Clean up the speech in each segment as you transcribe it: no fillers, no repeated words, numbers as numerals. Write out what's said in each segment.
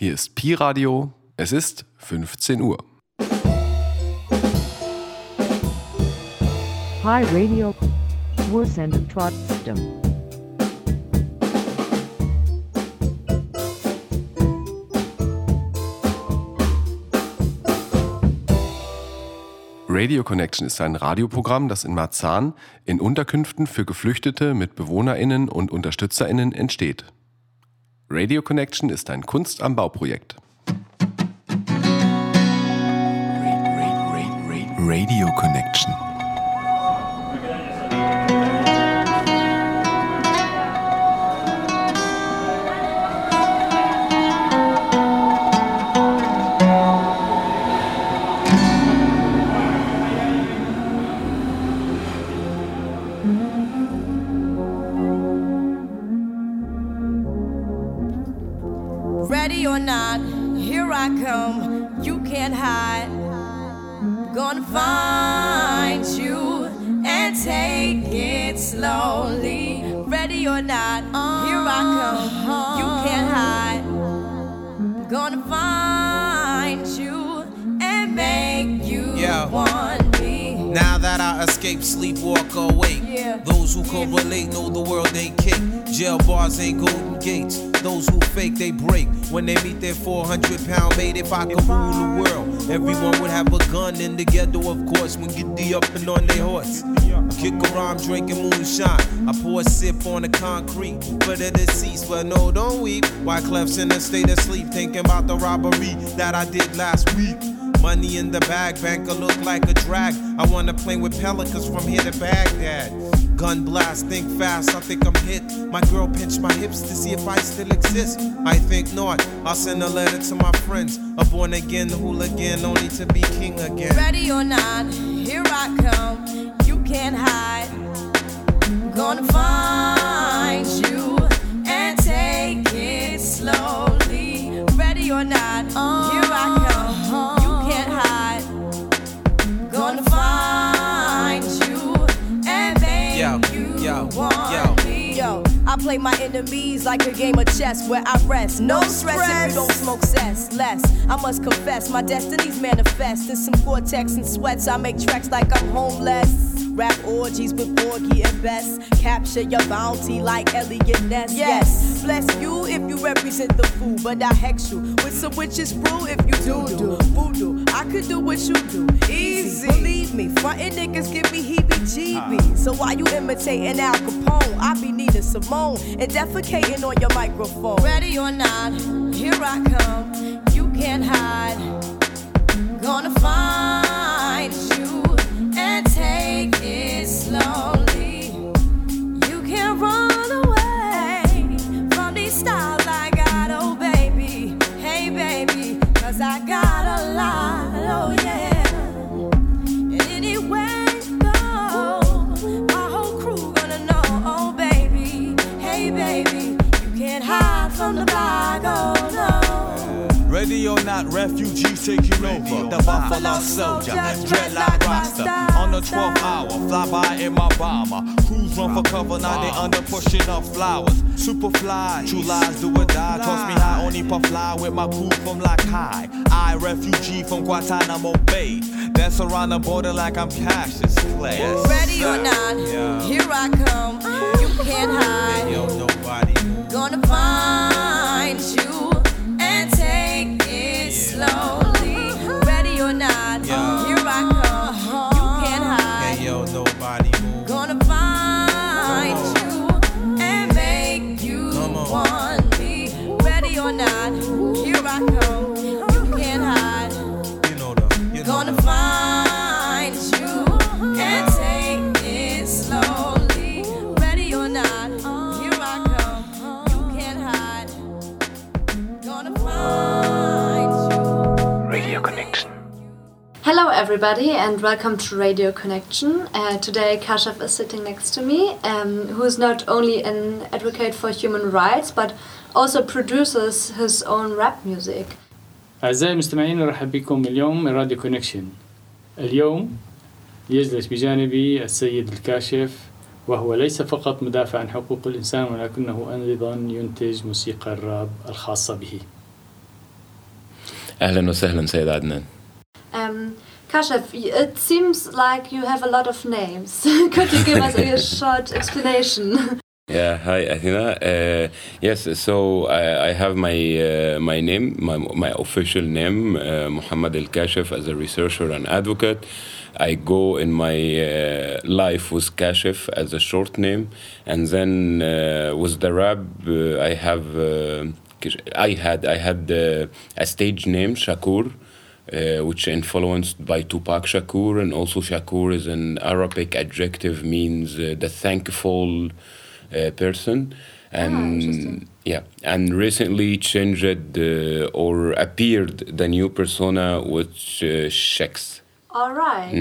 Hier ist Pi Radio. Es ist 15 Uhr. Pi Radio. Wir sind trotzdem. Radio Connection ist ein Radioprogramm, das in Marzahn in Unterkünften für Geflüchtete mit BewohnerInnen und UnterstützerInnen entsteht. Radio Connection ist ein Kunst-am-Bau-Projekt. Radio Connection. Ready or not, here I come, you can't hide. Gonna find you and take it slowly. Ready or not, here I come, you can't hide. Gonna find you and make you want me. Now that I escape, sleep, walk, awake. Those who correlate know the world ain't cake. Jail bars ain't golden gates. Those who fake, they break when they meet their 400-pound mate. If I could rule the world, everyone would have a gun in the ghetto, of course. When get the up and on their horse, kick around drinking moonshine. I pour a sip on the concrete for the deceased, but no, don't weep. Wyclef's in a state of sleep, thinking about the robbery that I did last week. Money in the bag, banker look like a drag. I wanna play with pelicans from here to Baghdad. Gun blast, think fast, I think I'm hit. My girl pinched my hips to see if I still exist. I think not, I'll send a letter to my friends. A born again hooligan, only to be king again. Ready or not, here I come, you can't hide. Gonna find you and take it slowly. Ready or not, here I come, you can't hide. Gonna find you and make you want me. Yo, I play my enemies like a game of chess where I rest. No stress if you don't smoke cess. Less, I must confess, my destinies manifest. In some Gore-Tex and sweats, I make tracks like I'm homeless. Rap orgies with Borgie and Bess. Capture your bounty like Elliot Ness. Yes, bless you if you represent the fool, but I hex you with some witches brew if you do voodoo. I could do what you do, easy. Believe me, frontin' niggas give me heebie-jeebies. So why you imitating Al Capone? I be needing Simone and defecating on your microphone. Ready or not, here I come, you can't hide. Gonna find you and take it slowly. You can't run away from these styles I got, oh baby. Hey baby, cause I got a lot, oh yeah. And anywhere you go, my whole crew gonna know, oh baby. Hey baby, you can't hide from the bag, oh no. Ready or not, refugees taking over. The Buffalo Soldier, dreadlock roster. On the 12th hour, fly by in my bomber. Crews run for cover, now they under pushing up flowers. Superfly, true lies do or die. Toss me high, only puff fly with my crew from like high. I, refugee from Guantanamo Bay. Dance around the border like I'm Cassius Clay. Yes, ready or not, here I come. You can't hide. Yo, nobody. Gonna find you and take it slowly. Ready or not, here I come. You can't hide. Hey, yo, nobody move. Gonna find you and make you want me. Ready or not, here I come. You can't hide. Gonna find you and take it slowly. Ready or not, here I come. You can't hide. Gonna find you. Radio Connection. Hello everybody and welcome to Radio Connection. Today Kashaf is sitting next to me, who is not only an advocate for human rights but also produces his own rap music. أعزائي المستمعين، نرحب بكم اليوم من راديو كونكشن. اليوم يجلس بجانبي السيد الكاشف، وهو ليس فقط مدافع عن حقوق الإنسان ولكنه أيضا ينتج موسيقى الراب الخاصة به. أهلا وسهلا سيد عدنان. Kashif, it seems like you have a lot of names. Could you give us a short explanation? Yeah, hi Athena. Yes, so I have my name, my official name, Muhammad Al-Kashif, as a researcher and advocate. I go in my life with Kashif as a short name, and then with the rap, I had a stage name, Shakur, which influenced by Tupac Shakur, and also Shakur is an Arabic adjective, means the thankful person, and and recently changed or appeared the new persona, which Sheks. All right.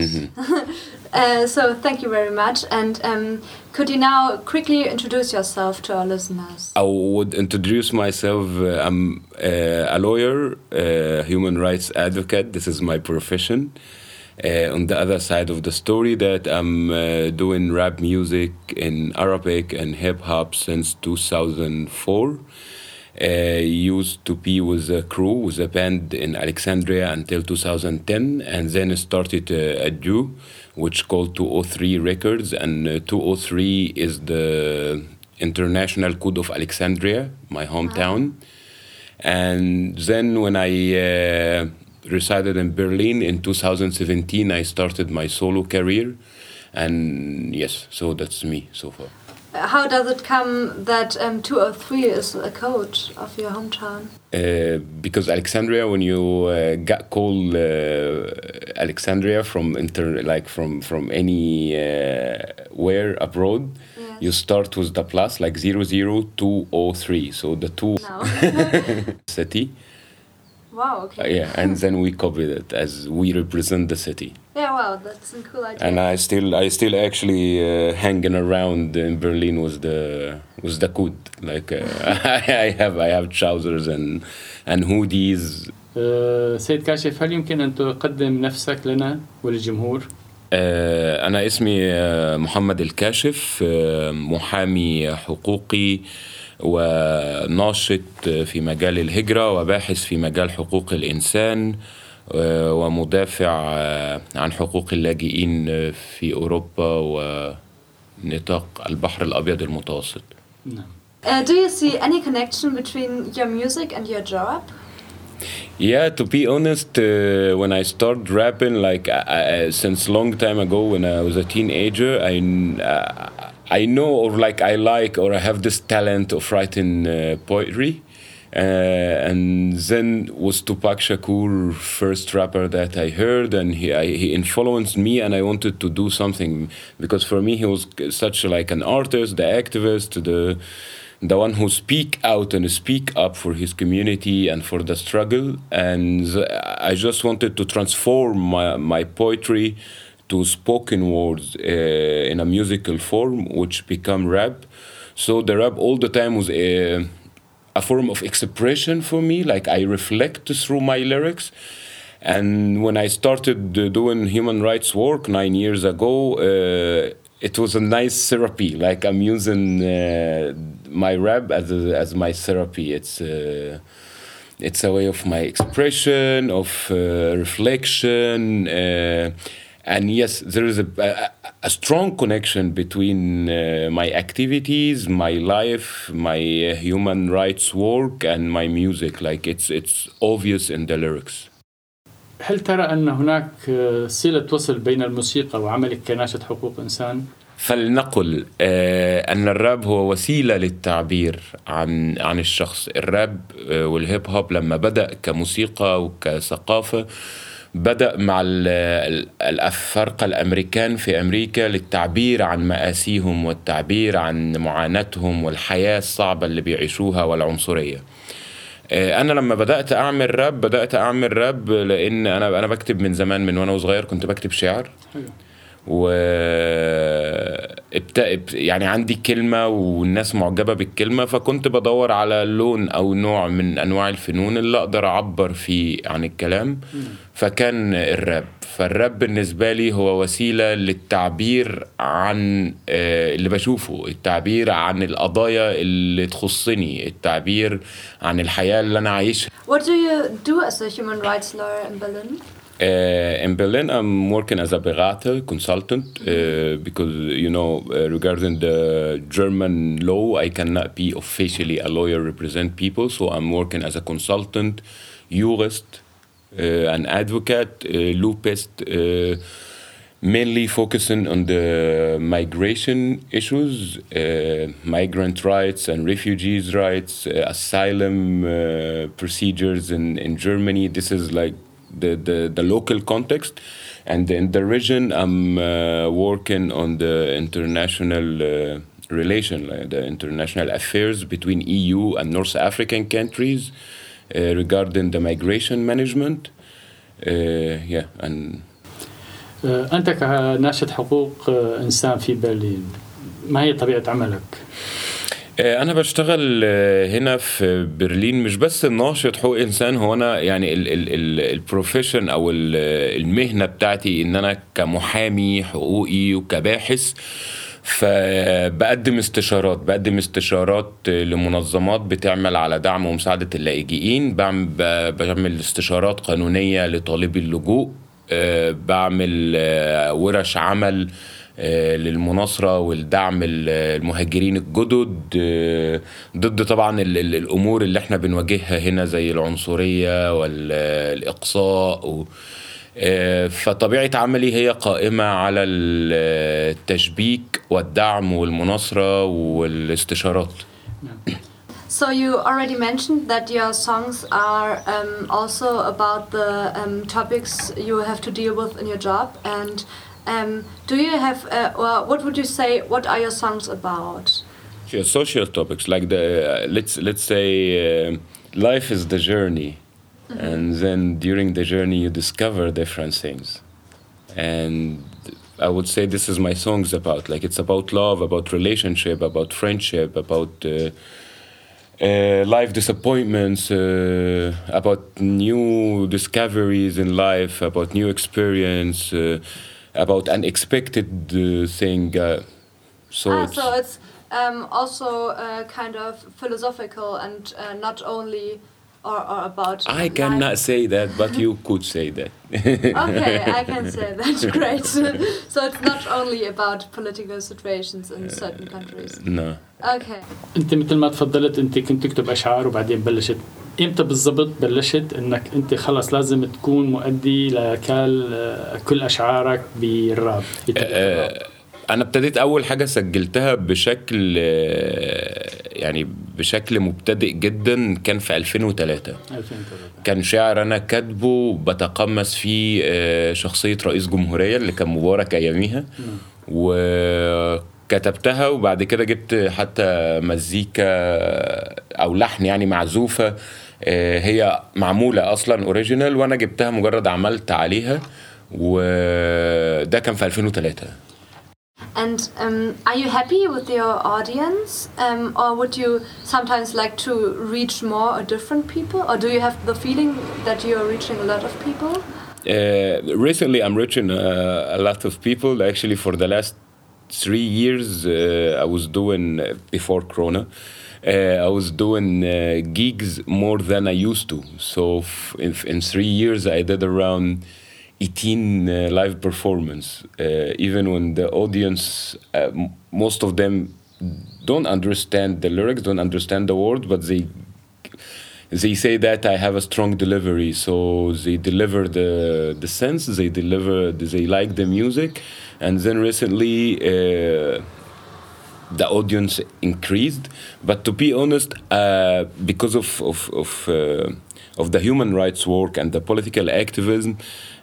So thank you very much. And could you now quickly introduce yourself to our listeners? I would introduce myself. I'm a lawyer, human rights advocate. This is my profession. On the other side of the story, that I'm doing rap music in Arabic and hip-hop since 2004. Used to be with a crew, with a band in Alexandria until 2010, and then started a duo which called 203 Records, and 203 is the International Code of Alexandria, my hometown. And then when I resided in Berlin in 2017, I started my solo career, and yes, so that's me so far. How does it come that 203 is a code of your hometown? Because Alexandria, when you got called Alexandria from anywhere abroad, you start with the plus, like 00203, so the two city. Wow, okay. Yeah, and then we copied it as we represent the city. Yeah, wow, that's a cool idea. And I still actually hanging around in Berlin with the code. Like I have trousers and hoodies. سيد كاشف، هل يمكن أن تقدم نفسك لنا وللجمهور؟ أنا اسمي محمد الكاشف، محامي حقوقي وناشط في مجال الهجرة وباحث في مجال حقوق الإنسان ومدافع عن حقوق اللاجئين في أوروبا ونطاق البحر الأبيض المتوسط. Do you see any connection between your music and your job? Yeah, to be honest, when I started rapping, like since long time ago, when I was a teenager, I know, or like I like, or I have this talent of writing poetry. And then was Tupac Shakur first rapper that I heard, and he influenced me, and I wanted to do something, because for me he was such like an artist, the activist, the one who speak out and speak up for his community and for the struggle. And I just wanted to transform my poetry to spoken words in a musical form, which become rap. So the rap all the time was a form of expression for me, like I reflect through my lyrics. And when I started doing human rights work 9 years ago, it was a nice therapy. Like I'm using my rap as my therapy. It's a way of my expression, of reflection, and yes, there is a strong connection between my activities, my life, my human rights work, and my music. Like it's obvious in the lyrics. هل ترى أن هناك صلة وصل بين الموسيقى وعملك كناشط حقوق إنسان؟ فلنقل أن الراب هو وسيلة للتعبير عن الشخص. الراب والهيب هوب لما بدأ كموسيقى وكثقافة بدأ مع الأفارقة الأمريكان في أمريكا للتعبير عن مآسيهم والتعبير عن معاناتهم والحياة الصعبة اللي بيعيشوها والعنصرية. أنا لما بدأت أعمل راب لأن أنا بكتب من زمان، من وأنا صغير كنت بكتب شعر، يعني عندي كلمة والناس معجبة بالكلمة، فكنت بدور على لون أو نوع من أنواع الفنون اللي أقدر أعبر فيه عن الكلام. فكان الراب. فالراب بالنسبة لي هو وسيلة للتعبير عن اللي بشوفه، التعبير عن القضايا اللي تخصني، التعبير عن الحياة اللي أنا عايشها. What do you do as a human rights lawyer in Berlin? In Berlin, I'm working as a Berater consultant because, regarding the German law, I cannot be officially a lawyer, represent people. So I'm working as a consultant, jurist, an advocate, loopist, mainly focusing on the migration issues, migrant rights and refugees' rights, asylum procedures in Germany. This is like the local context, and in the region I'm working on the international the international affairs between EU and North African countries regarding the migration management. أنت كناشط حقوق إنسان في برلين، ما هي طبيعة عملك؟ أنا بشتغل هنا في برلين مش بس ناشط حقوق إنسان، هو أنا يعني البروفيشن أو المهنة بتاعتي إن أنا كمحامي حقوقي وكباحث. فبقدم استشارات لمنظمات بتعمل على دعم ومساعدة اللاجئين، بعمل استشارات قانونية لطالبي اللجوء، بعمل ورش عمل للمناصرة والدعم المهاجرين الجدد، ضد طبعا الأمور اللي احنا بنواجهها هنا زي العنصرية والإقصاء. فطبيعة عملي هي قائمة على التشبيك والدعم والمناصرة والاستشارات. So you already mentioned that your songs are also about the topics you have to deal with in your job. And do you have, or what would you say, what are your songs about? Yeah, social topics like let's say life is the journey. And then during the journey you discover different things. And I would say this is my songs about. Like it's about love, about relationship, about friendship, about life disappointments, about new discoveries in life, about new experience, about unexpected thing. So it's also kind of philosophical and not only or about I cannot say that, but you could say that. Okay, I can say that. Great. So it's not only about political situations in certain countries. No. Okay. أنت مثل ما تفضلت أنت كنت تكتب أشعار وبعدين بلشت، إمتى بالضبط بلشت إنك أنت خلاص لازم تكون مؤدي لكل أشعارك بالراب؟ أنا ابتديت أول حاجة سجلتها بشكل مبتدئ جدا كان في 2003. كان شعر أنا كاتبه بتقمص فيه شخصية رئيس جمهورية اللي كان مبارك أياميها، وكتبتها وبعد كده جبت حتى مزيكا أو لحن يعني معزوفة هي معمولة أصلا أوريجينال وأنا جبتها مجرد عملت عليها، وده كان في 2003. And are you happy with your audience, or would you sometimes like to reach more or different people, or do you have the feeling that you are reaching a lot of people? Recently, I'm reaching a lot of people. Actually, for the last 3 years, I was doing before Corona. I was doing gigs more than I used to. So in 3 years, I did around 18 live performance, even when the audience, most of them don't understand the lyrics, don't understand the words, but they say that I have a strong delivery, so they deliver the sense, they like the music, and then recently the audience increased. But to be honest, because of the human rights work and the political activism,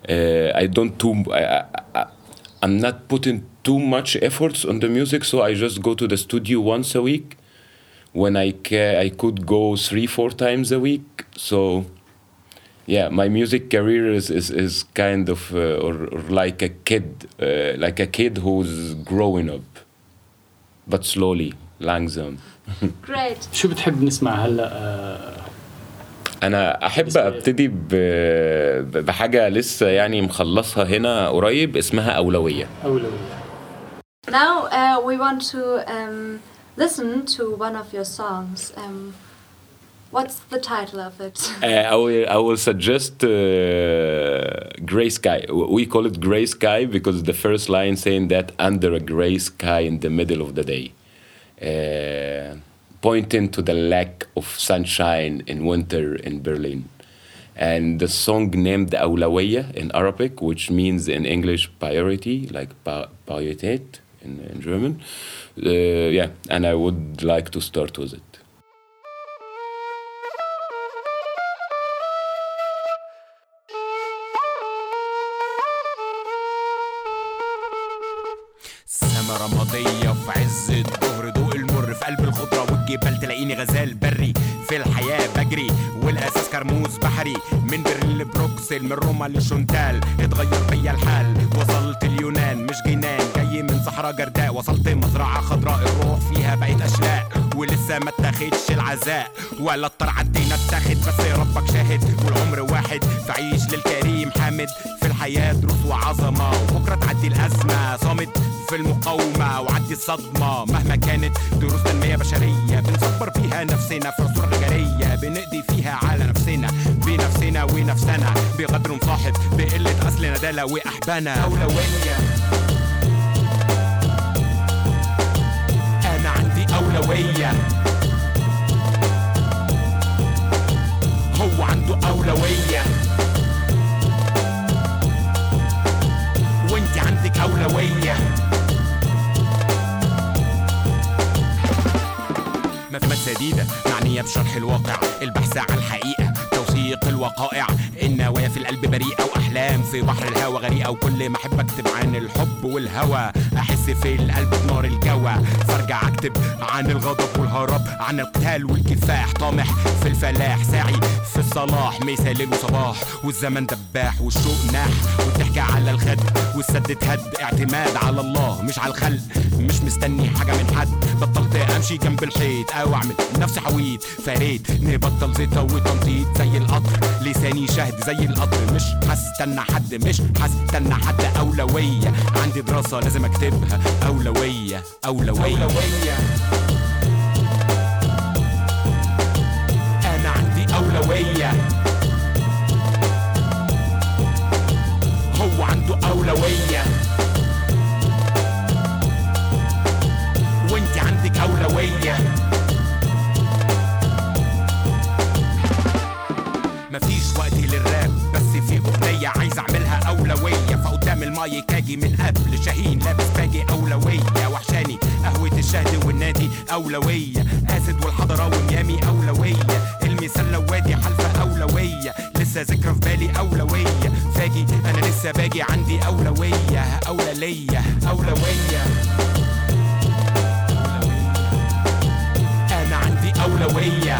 I'm not putting too much efforts on the music, so I just go to the studio once a week. When I could go 3-4 times a week. So yeah, my music career is kind of or like a kid who's growing up, but slowly, langzaam. Great. شو بتحب نسمع هلا؟ أنا أحب أبتدي بحاجة لسه يعني مخلصها هنا قريب اسمها أولوية. Now we want to listen to one of your songs. What's the title of it? I will suggest Gray Sky. We call it Gray Sky because the first line saying that under a gray sky in the middle of the day. Pointing to the lack of sunshine in winter in Berlin. And the song named Awlawiyya in Arabic, which means in English priority, like Priorität in German. Yeah, and I would like to start with it. سما رمادية في عز الظهر، ضوء المر في قلب الخضرة والجبال، تلاقيني غزال بري في الحياة بجري، والأساس كرموز بحري، من برلين لبروكسل، من روما لشونتال، اتغير بيا الحال، وصلت اليونان مش جنان، جاي من صحراء جرداء، وصلت مزرعة خضراء، الروح فيها بقيت أشلاء، ولسه ما اتاخدش العزاء، ولا الطر عدينا اتاخد، بس ربك شاهد، والعمر واحد، فعيش للكريم حامد، في الحياة دروس وعظمة، وبكرة تعدي الأزمة، صامد في المقاومة وعدي الصدمة، مهما كانت دروس تنمية بشرية، بنصبر فيها نفسنا في عصور غجرية، بنقضي فيها على نفسنا بنفسنا ونفسنا، بقدر مصاحب بقلة أصل ندالة وأحبانا. أولوية، أنا عندي أولوية، هو عنده أولوية، وانت عندك أولوية. مفهومات سديدة معنية بشرح الواقع، البحث عن الحقيقة، توثيق الوقائع، النوايا في القلب بريئة، وأحلام في بحر الهوى غريقة، وكل ما أحب أكتب عن الحب والهوى، أحس في القلب بنار الجوى، فارجع أكتب عن الغضب والهرب، عن القتال والكفاح، طامح في الفلاح، ساعي في الصلاح، ميسا ليل وصباح، والزمن دباح، والشوق ناح، والضحكة على الخد، والسد اتهد، اعتماد على الله مش على الخلق، مش مستني حاجة من حد، بطلت أمشي جنب الحيط أو أعمل نفسي حويط، فريت نبطل زيطة وتنطيط زي القطر، لساني شهد زي القطر، مش هستنى حد، مش هستنى حد، أولوية، عندي دراسة لازم أكتبها، أولوية أولوية أولوية، أنا عندي أولوية، هو عنده أولوية، وانت عندك أولوية. مفيش وقت للراب، بس في أغنية عايز أعملها أولوية، فقدام المايك أجي من قبل شاهين لابس باجي، أولوية، وحشاني قهوة الشهد والنادي، أولوية، أسد والحضرة وميامي، أولوية، المثال وادي حلفة، أولوية، لسه ذكرى في بالي، أولوية، فاجي أنا لسه باجي، عندي أولوية، أولوية أولوية، أنا عندي أولوية،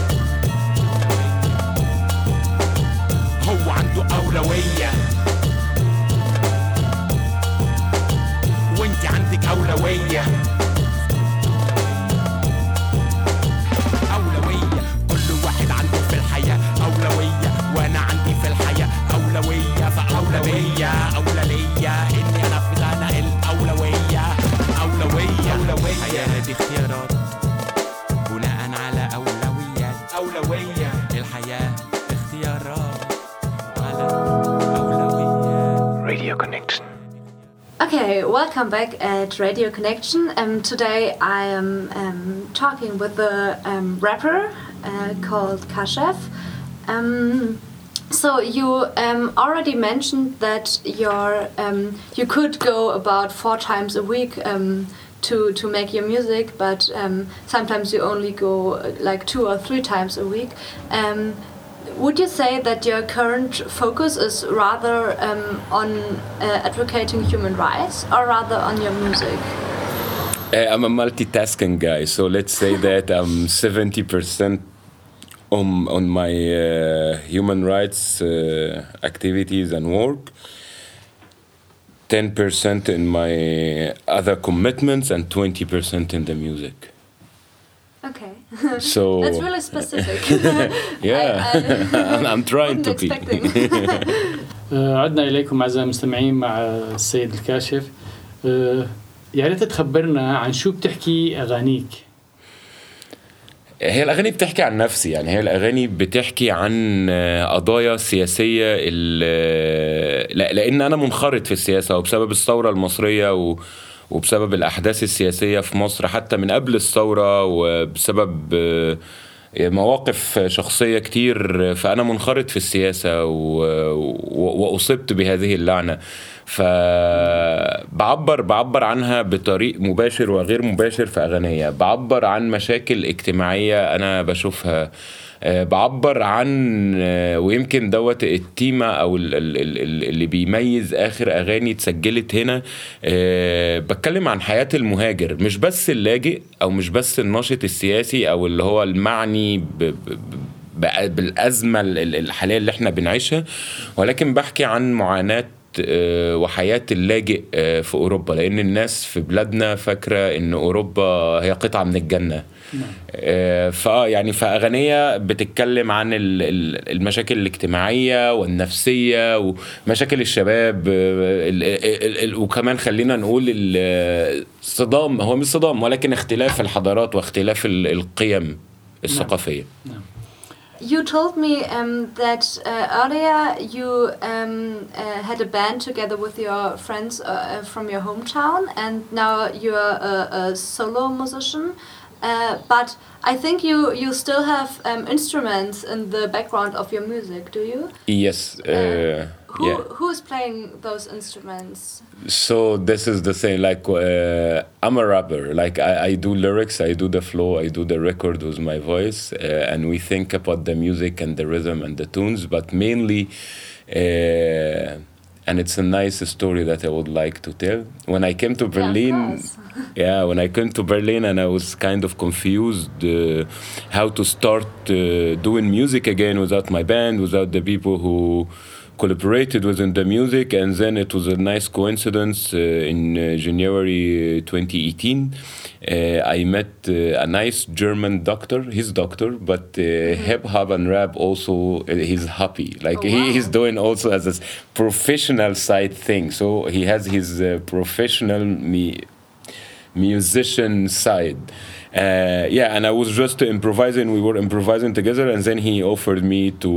هو عنده أولوية، وانت عندك أولوية، أولوية، كل واحد عنده في الحياة أولوية، وأنا عندي في الحياة أولوية، فأولوية أولوية إني أنفذ أنا الأولوية، أولوية أولوية، الحياة دي اختيارات بناء على أولويات، أولوية، الحياة اختيارات. Radio Connection. Okay, welcome back at Radio Connection. Today I am talking with a rapper called Kashef. So you already mentioned that you could go about 4 times a week to make your music, but sometimes you only go like 2 or 3 times a week. Would you say that your current focus is rather on advocating human rights or rather on your music? I'm a multitasking guy, so let's say that I'm 70% on my human rights activities and work, 10% in my other commitments, and 20% in the music. Okay. So that's really specific. Yeah. I'm trying to be. عدنا إليكم أعزائي المستمعين مع السيد الكاشف. يا ريت تخبرنا عن شو بتحكي أغانيك. هي الأغاني بتحكي عن نفسي، يعني هي الأغاني بتحكي عن قضايا سياسية لأن أنا منخرط في السياسة، وبسبب الثورة المصرية وبسبب الأحداث السياسية في مصر حتى من قبل الثورة، وبسبب مواقف شخصية كتير، فأنا منخرط في السياسة وأصبت بهذه اللعنة. فبعبر عنها بطريق مباشر وغير مباشر في أغنية، بعبر عن مشاكل اجتماعية أنا بشوفها، بعبر عن، ويمكن دوت التيمة أو اللي بيميز آخر أغاني اتسجلت هنا، بتكلم عن حياة المهاجر، مش بس اللاجئ أو مش بس الناشط السياسي أو اللي هو المعني بالأزمة الحالية اللي احنا بنعيشها، ولكن بحكي عن معاناة وحياة اللاجئ في أوروبا، لأن الناس في بلادنا فاكرة إن أوروبا هي قطعة من الجنة. يعني فأغنية بتتكلم عن المشاكل الاجتماعية والنفسية ومشاكل الشباب، وكمان خلينا نقول الصدام، هو مش صدام ولكن اختلاف الحضارات واختلاف القيم الثقافية. You told me that earlier you had a band together with your friends from your hometown, and now you're a solo musician. But I think you still have instruments in the background of your music, do you? Yes. Who is playing those instruments? So this is the thing, like I'm a rapper, like I do lyrics, I do the flow, I do the record with my voice, and we think about the music and the rhythm and the tunes, but mainly and it's a nice story that I would like to tell. When I came to Berlin, when I came to Berlin and I was kind of confused how to start doing music again without my band, without the people who collaborated within the music, and then it was a nice coincidence in January 2018. I met a nice German doctor, his doctor, but hip hop and rap also, he's happy. Like he's doing also as a professional side thing. So he has his professional musician side. And I was just improvising. We were improvising together, and then he offered me to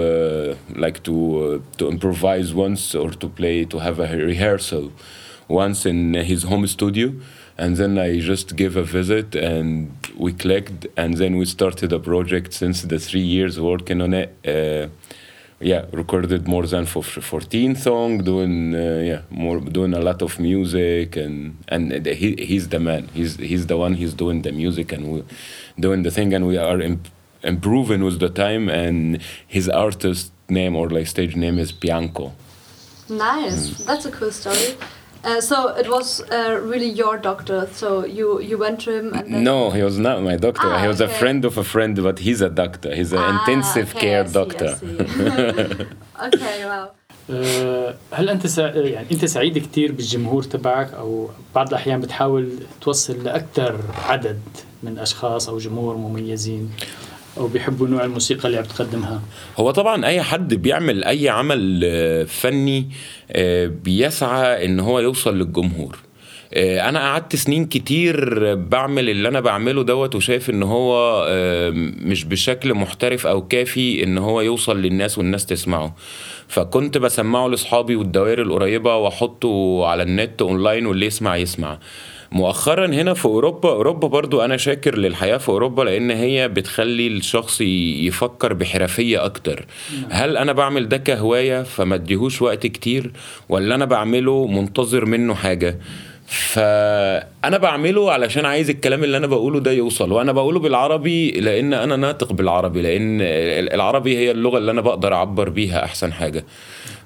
improvise once, or to have a rehearsal once in his home studio. And then I just gave a visit, and we clicked, and then we started a project. Since the 3 years working on it, recorded more than 14 songs, doing a lot of music, and he's the man. He's the one. He's doing the music and we doing the thing, and we are improving with the time. And his artist name or like stage name is Bianco. Nice. That's a cool story. So it was really your doctor. So you went to him. And then... No, he was not my doctor. He was a friend of a friend, but he's a doctor. He's an intensive care doctor. Okay, wow. هل أنت سعيد كتير بالجمهور تبعك، أو بعض الأحيان بتحاول توصل لأكثر عدد من أشخاص أو جمهور مميزين أو بيحبوا نوع الموسيقى اللي بتقدمها؟ هو طبعا أي حد بيعمل أي عمل فني بيسعى إن هو يوصل للجمهور. أنا قعدت سنين كتير بعمل اللي أنا بعمله دوت، وشايف إن هو مش بشكل محترف أو كافي إن هو يوصل للناس والناس تسمعه، فكنت بسمعه لأصحابي والدوائر القريبة وأحطه على النت أونلاين واللي يسمع. مؤخرا هنا في أوروبا برضو أنا شاكر للحياة في أوروبا، لأن هي بتخلي الشخص يفكر بحرفية أكتر. هل أنا بعمل ده كهواية فما اديهوش وقت كتير، ولا أنا بعمله منتظر منه حاجة؟ فأنا بعمله علشان عايز الكلام اللي أنا بقوله ده يوصل، وأنا بقوله بالعربي لأن أنا ناطق بالعربي، لأن العربي هي اللغة اللي أنا بقدر أعبر بيها أحسن حاجة.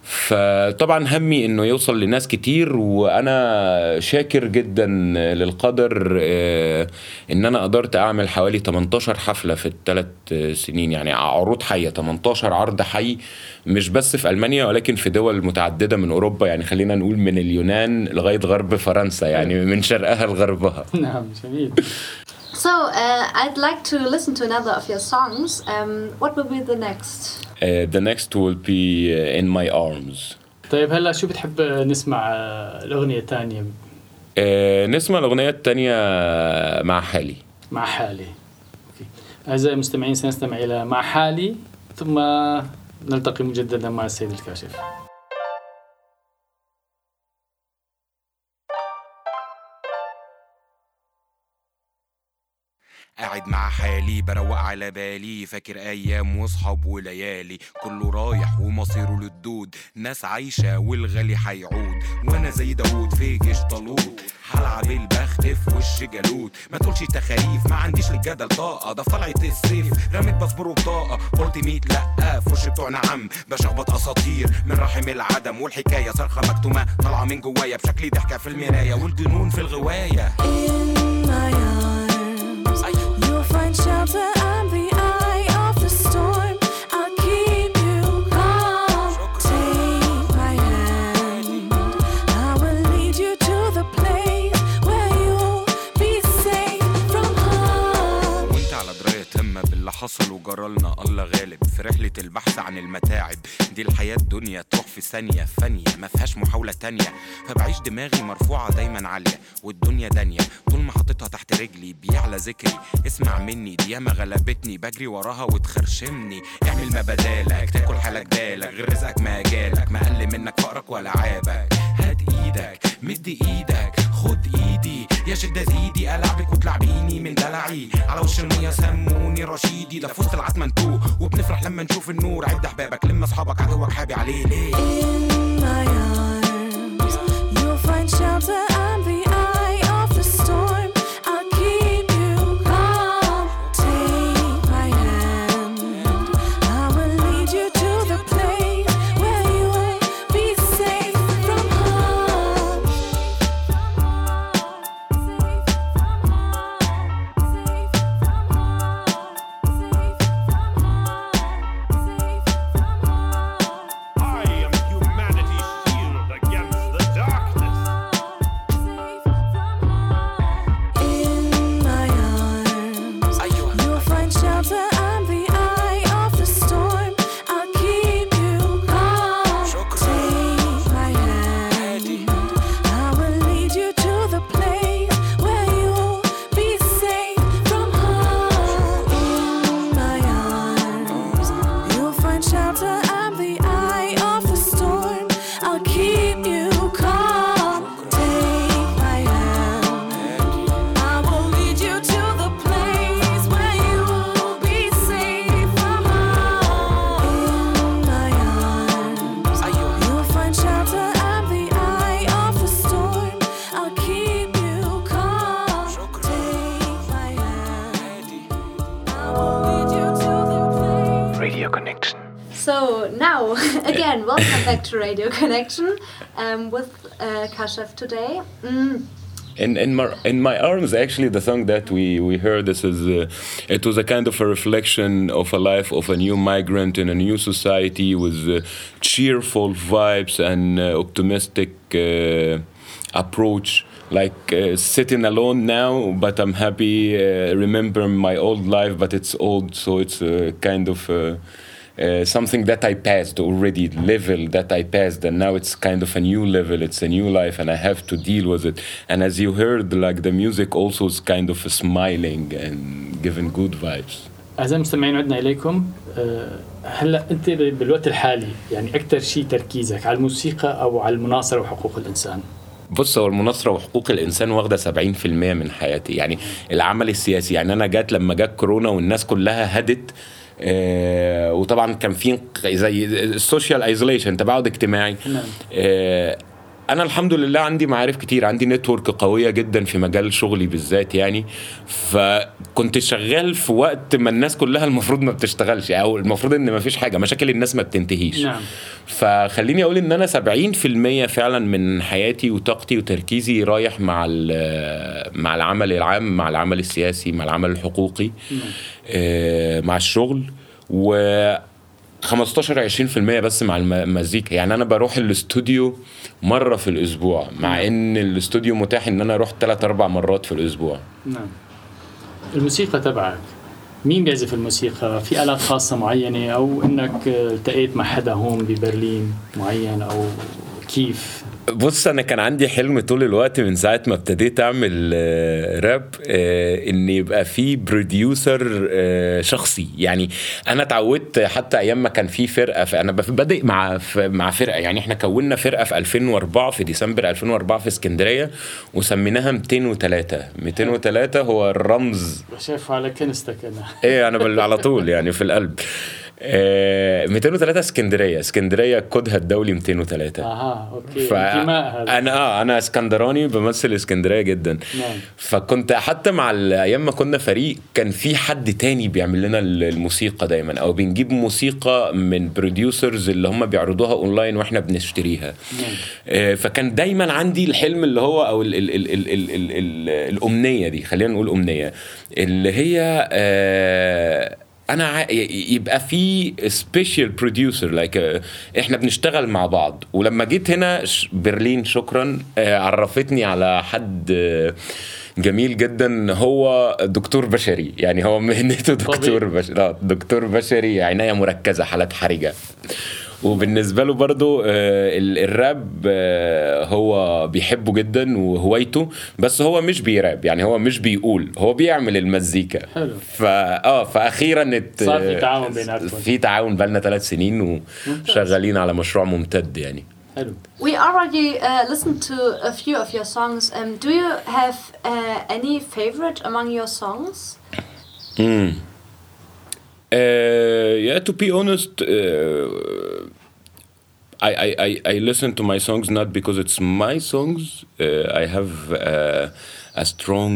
فطبعا همي انه يوصل لناس كتير، وانا شاكر جدا للقدر ان انا قدرت اعمل حوالي 18 حفلة في ال3 سنين، يعني عروض حية، 18 عرض حي، مش بس في ألمانيا ولكن في دول متعددة من أوروبا، يعني خلينا نقول من اليونان لغاية غرب فرنسا، يعني من شرقها لغربها. نعم جميل. So I'd like to listen to another of your songs. What will be the next? The next will be In My Arms. طيب هلا شو بتحب نسمع الأغنية الثانية؟ نسمع الأغنية الثانية مع حالي. مع حالي. أوكي. أعزائي المستمعين سنستمع إلى مع حالي ثم نلتقي مجددا مع السيد الكاشف. قاعد مع حالي بروق على بالي، فاكر ايام واصحاب وليالي، كله رايح ومصيره للدود، ناس عايشه والغالي حيعود، وانا زي داوود في جيش طالوت، هلعب البخت في وش جالوت، ما تقولش تخاريف ما عنديش للجدل طاقه، ده في طلعه الصيف رميت باسبور وبطاقه، قلت 100 لا في وش بتوع نعم، بشخبط اساطير من رحم العدم، والحكايه صرخه مكتومه طالعه من جوايا بشكل ضحكه في المرايه، والجنون في الغوايه. You'll find shelter and the eye of the storm. I'll keep you calm. Take my hand. I will lead you to the place where you'll be safe from harm. وانت على دراية تامة باللي حصل وجرالنا، الله غالب في رحلة البحث عن المتاعب، دي الحياة الدنيا تروح في ثانية فانية ما فيهاش محاولة تانية، فبعيش دماغي مرفوعة دايما عالية والدنيا دانية، طول ما حطيتها تحت رجلي بيعلى ذكري، اسمع مني دي ياما غلبتني، بجري وراها وتخرشمني، اعمل ما بدالك تاكل حالك بالك، غير رزقك ما جالك، ما قل منك فقرك ولا عابك، هات ايدك مد ايدك خد ايدي يا شدة زيدي، العبك وتلعبيني من دلعي، على وش المية سموني رشيدي، ده في وسط العتمة انتو وبنفرح لما نشوف النور، عد احبابك لما اصحابك عدوك حابي عليه ليه. In my arms, you'll find shelter and the eye of the storm. I'll keep you calm. Take my hand. I will lead you to the place where you will be safe from harm. I am humanity's shield against the darkness. In my arms, you'll find shelter and the eye of the storm. I'll keep you calm. Take my hand. I will lead you to the place where you'll be safe from harm. In my arms, you'll find shelter and the eye of the storm. I'll keep you calm. Take my hand. I will lead you to the place where you will be safe from harm. In my arms, you'll find shelter and the eye of the storm. I'll keep you calm. Take my hand. I will lead you to the place. Radio Connection. So now, again, welcome back to Radio Connection with Kashif today. In my arms, actually, the song that we heard, this is it was a kind of a reflection of a life of a new migrant in a new society with cheerful vibes and optimistic approach. Like sitting alone now, but I'm happy. Remember my old life, but it's old, so it's kind of. Something that I passed already, level that I passed, and now it's kind of a new level, it's a new life, and I have to deal with it. And as you heard, like the music also is kind of smiling and giving good vibes. أعزائي المستمعين عدنا إليكم. هلا أنت بالوقت الحالي يعني أكثر شيء تركيزك على الموسيقى أو على المناصرة وحقوق الإنسان؟ بص، هو المناصرة وحقوق الإنسان واخدة 70% من حياتي، يعني العمل السياسي. يعني أنا لما جات كورونا والناس كلها هدت، وطبعا كان في زي السوشيال ايزوليشن، تباعد اجتماعي. انا الحمد لله عندي معارف كتير، عندي نتورك قويه جدا في مجال شغلي بالذات يعني. فكنت شغال في وقت ما الناس كلها المفروض ما بتشتغلش، او المفروض ان ما فيش حاجه، مشاكل الناس ما بتنتهيش. نعم. فخليني اقول ان انا 70% فعلا من حياتي وطاقتي وتركيزي رايح مع العمل العام، مع العمل السياسي، مع العمل الحقوقي، مع الشغل. و 15-20% بس مع المزيكا. يعني انا بروح الاستوديو مرة في الاسبوع، مع ان الاستوديو متاح ان انا اروح 3-4 مرات في الاسبوع. نعم. الموسيقى تبعك مين بيعزف الموسيقى؟ في آلات خاصة معينة، او انك التقيت مع حدا هون ببرلين معين، او كيف؟ بص انا كان عندي حلم طول الوقت من ساعه ما ابتديت اعمل راب، ان يبقى في بروديوسر شخصي. يعني انا اتعودت حتى ايام ما كان في فرقه، انا بادئ مع فرقه. يعني احنا كونا فرقه في 2004 في ديسمبر 2004 في اسكندريه، وسميناها 203. 203 هو الرمز. شايف على كنستك انا. ايه انا على طول يعني في القلب. 203 اسكندريه كودها الدولي 203. اوكي. انا اسكندراني بمثل اسكندريه جدا. نعم. فكنت حتى مع ايام ما كنا فريق كان في حد تاني بيعمل لنا الموسيقى دايما، او بنجيب موسيقى من بروديوسرز اللي هم بيعرضوها اونلاين واحنا بنشتريها. نعم. فكان دايما عندي الحلم اللي هو او الامنيه دي، خلينا نقول امنيه، اللي هي انا يبقى في سبيشال بروديوسر لايك احنا بنشتغل مع بعض. ولما جيت هنا برلين شكرا عرفتني على حد جميل جدا، هو دكتور بشري. يعني هو مهنته دكتور بشري، عناية مركزة، حالات حرجة. وبالنسبة له برضو الراب هو بيحبه جدا وهوايته، بس هو مش بيراب. يعني هو مش بيقول، هو بيعمل المزيكا. حلو. فأخيرا صار في تعاون بيناتكم. في تعاون بقالنا 3 سنين وشغالين على مشروع ممتد يعني. حلو. We already listened to a few of your songs. Do you have any favorite among your songs? Yeah, to be honest, I listen to my songs not because it's my songs. I have a strong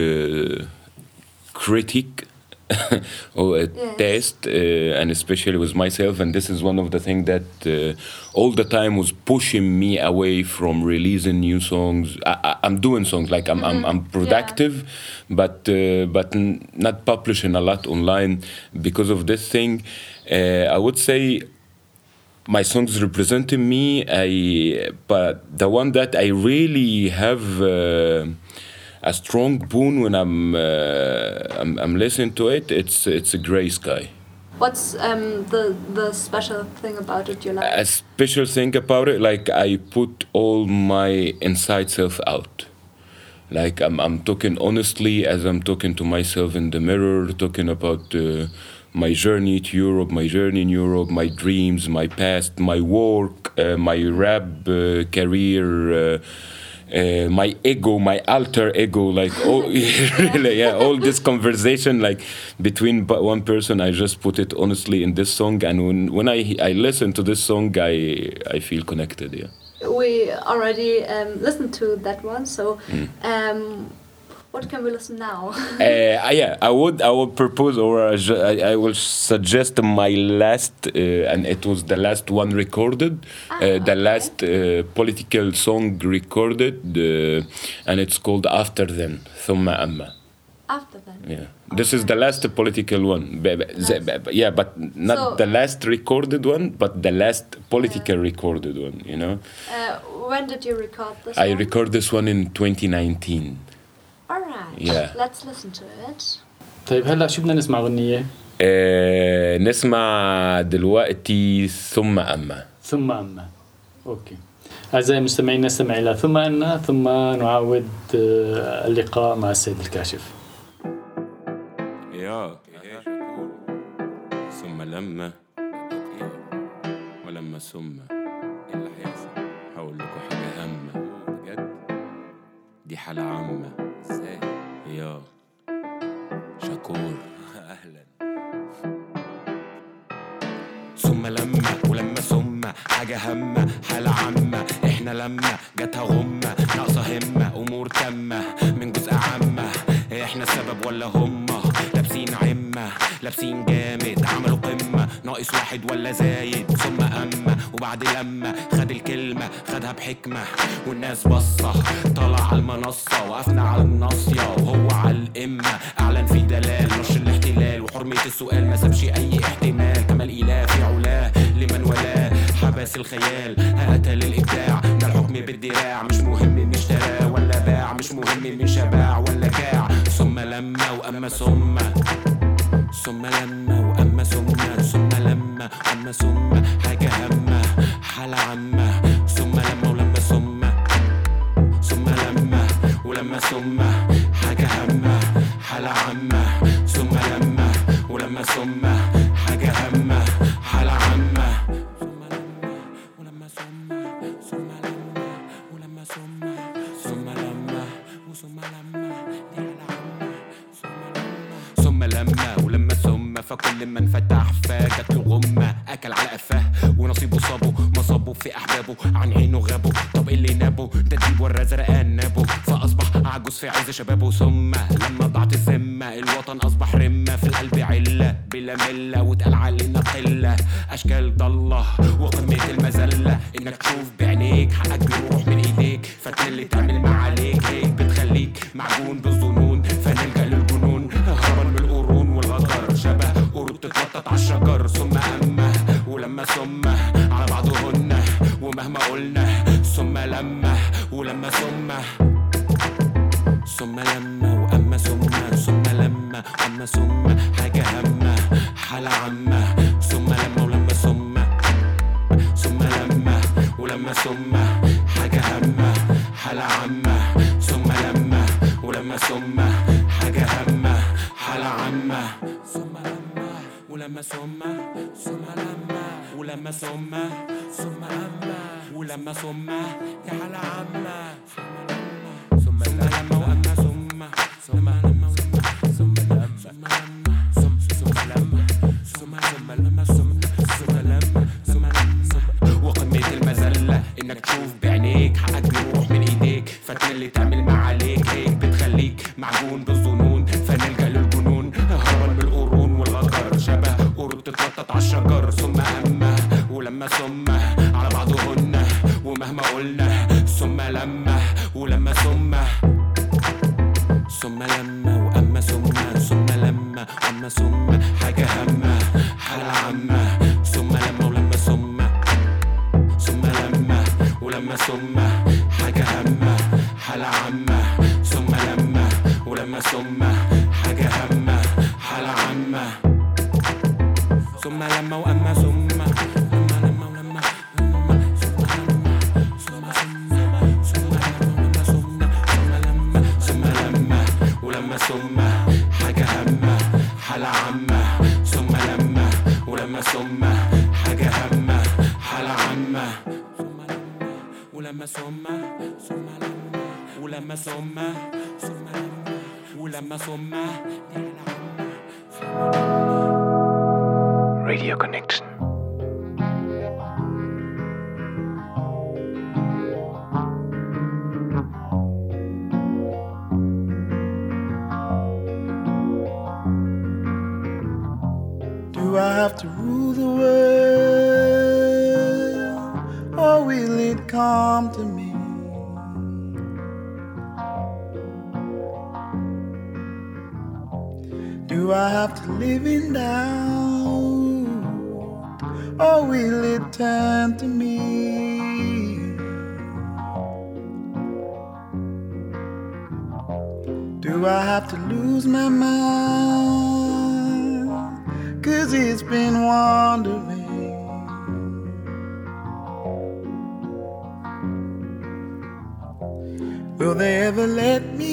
critique or a taste, and especially with myself. And this is one of the things that all the time was pushing me away from releasing new songs. I'm doing songs, like I'm productive, but not publishing a lot online because of this thing. I would say my songs representing me. But the one that I really have a strong boon when I'm listening to it. It's a Gray Sky. What's the special thing about it you like? A special thing about it, like I put all my inside self out. Like I'm talking honestly as I'm talking to myself in the mirror, talking about my journey to Europe, my journey in Europe, my dreams, my past, my work, my rap career. My ego, my alter ego, like really, all this conversation like between one person, I just put it honestly in this song, and when I listen to this song, I feel connected. Yeah. We already listened to that one, so what can we listen now? I would propose, or I will suggest my last, and it was the last one recorded, the last political song recorded, and it's called After Then, Thumma Amma. After Then? Yeah. This is the last political one. Yeah, but not the last recorded one, but the last political recorded one, you know? When did you record this I recorded this one in 2019. Alright, let's listen to it. طيب هلا شو بدنا نسمع غنية؟ نسمع دلوقتي ثم أما. ثم أما. أوكي. أعزائي المستمعين، نستمع إلى ثم أنا، ثم نعاود اللقاء مع السيد الكاشف. ثم لما ولما ثم اللي هيحصل هقول لكم حاجة هامة بجد، دي حالة عامة. ازاي يا شكور اهلا. ثم لما ولما ثم همة حاجة همة حالة عامة احنا لما جاتها غمة ناقصة همة امور تامة من جزء عامة احنا السبب ولا هما لابسين عمة لابسين جامد عملوا قمة ناقص واحد ولا زايد ثم أما وبعد لما خد الكلمة خدها بحكمة والناس بصة طلع على المنصة وقفنا على الناصية وهو على الإمة أعلن في دلال نشر الاحتلال وحرمة السؤال ما سابش أي احتمال كمال إله في علاه لمن ولاه حبس الخيال قتل الإبداع ده الحكم بالدراع مش مهم مين اشترى ولا باع مش مهم مين شباع ولا جاع ثم لما وأما ثم لما وأما ثم لما وأما ثم حاجة همة حالة عامة ثم لما ولما ثم لما ولما ثم حاجة همة حالة عامة ثم لما ولما ثم حاجة همة حالة عامة ثم لما ولما ثم لما ولما ثم لما دي حالة عامة ثم لما ولما ثم فكل من فتح فجت له غمة أكل على قفاه ونصيبه صابه مصابه في أحبابه عن عينه غابه طب اللي نابه ده الديب والرزرقان نابه فأصبح عجوز في عز شبابه ثم لما ضاعت الذمة الوطن أصبح رمة في القلب علة بلا ملة واتقال علينا قلة أشكال ضالة وقمة المذلة إنك تشوف بعينيك حقك بيروح من إيديك فتن اللي تعمل ما عليك هيك بتخليك معجون بالظنون فنلجأ للجنون هربا من القرون والغدر شبه قرود تتنطط على الشجر ثم أما ولما ثم على بعضهن ومهما قلنا ثم لما ولما ثم لما وأما ثم لما وأما ثم حاجة همة حالة عامة ثم لما ولما ثم لما ولما ثم حاجة همة حالة عامة ثم لما ولما ثم حاجة همة حالة عامة ثم لما ولما ثم لما ولما ثم لما ولما ثم دي حالة عامة ثم لما وأما ثم لما ثم لما وقمة المذلة إنك تشوف بعينيك حقك بيروح من إيديك فتن اللي تعمل ما عليك هيك بتخليك معجون بالظنون فنلجأ للجنون هربا من القرون والغدر شبه قرود تتنطط على الشجر ثم أما ولما ثم على بعضهن ومهما قلنا ثم لما ولما ثم لما وأما ثم لما وأما ثم حاجة همة حالة عامة ثم لما ولما ثم لما ولما ثم حاجة همة حالة عامة ثم لما ولما ثم حاجة همة حالة عامة ثم لما وأما ثم لما ولما ولما ثم حاجة همة حالة عامة ثم لما ولما ثم حاجة همة حالة عامة ولما ثم لما ولما ثم لما ولما ثم Radio Connection. Do I have to rule the world, or will it come to me? Do I have to live in doubt, or will it turn to me? Do I have to lose my mind, 'cause it's been wandering? Will they ever let me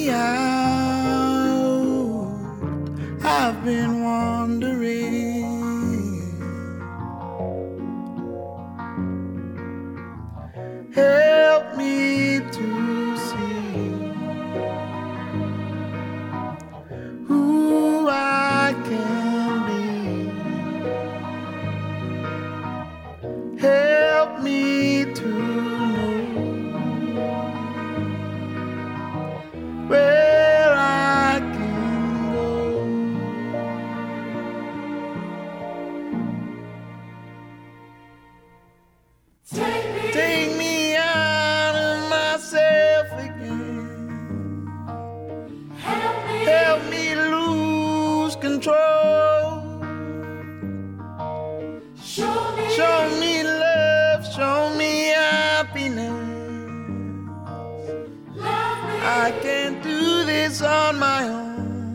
out? I've been wondering. Help me to see who I can be. Help me to know where I can go. Take me out of myself again. Help me lose control. Show me love, show me happiness. I can't do this on my own.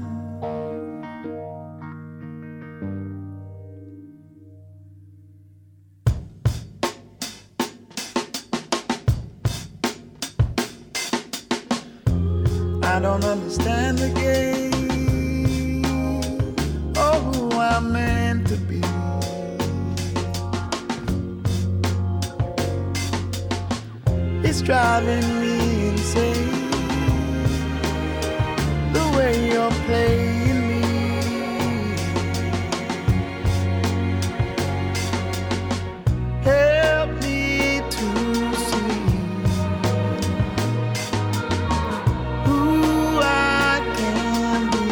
I don't understand the game, or who I'm meant to be. It's driving me insane, the way you're playing me. Help me to see who I can be.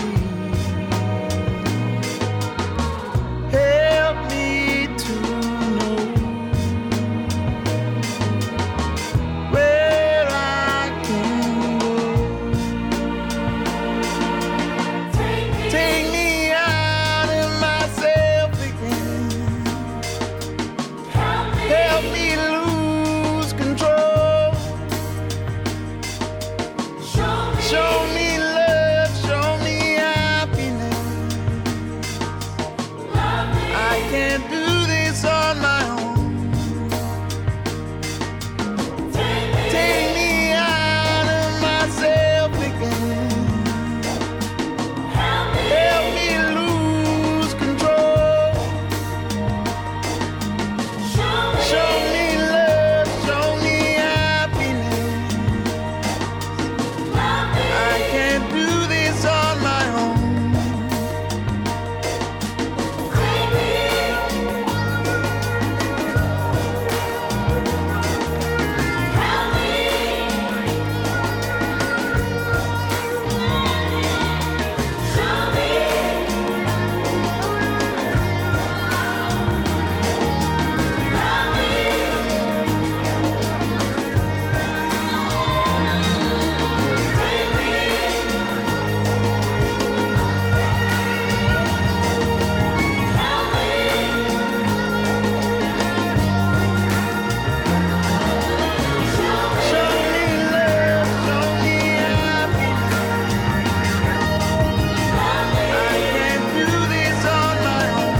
Help me to know where I can go. Take me out of myself again. Help me lose control. Show me love, show me happiness. I can't do this on my own. Take me out of myself again. Help me lose control. Show me love, show me happiness. I can't do this on my own. Show me love, show me happiness. I can't do this on my own.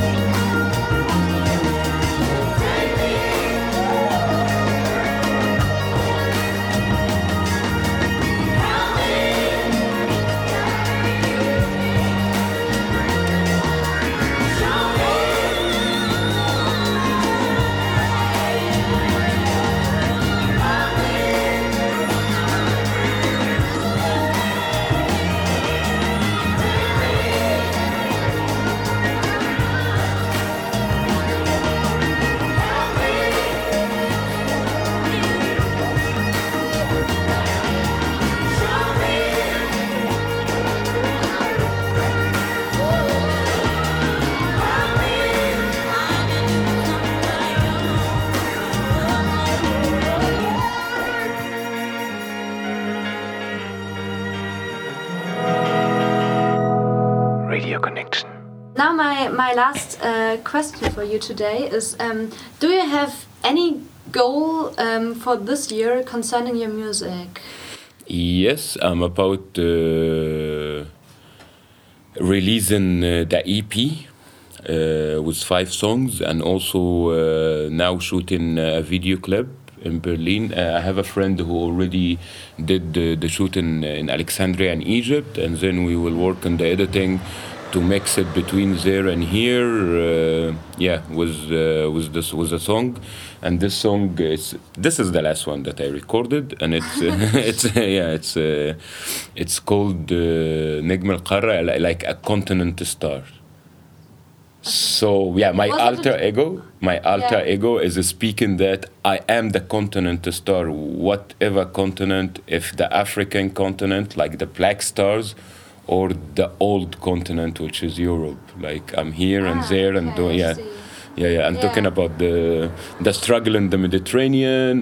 Radio Connection. Now my last question for you today is, do you have any goal for this year concerning your music? Yes, I'm about releasing the EP with 5 songs, and also now shooting a video clip in Berlin. I have a friend who already did the shooting in Alexandria in Egypt, and then we will work on the editing to mix it between there and here. With a song, and this song this is the last one that I recorded, and it's called نجم القارة, like a continent star. So yeah, my Was alter ego is speaking that I am the continent star, whatever continent, if the African continent, like the Black Stars, or the old continent, which is Europe. Like I'm here and there and doing, yeah. I'm talking about the struggle in the Mediterranean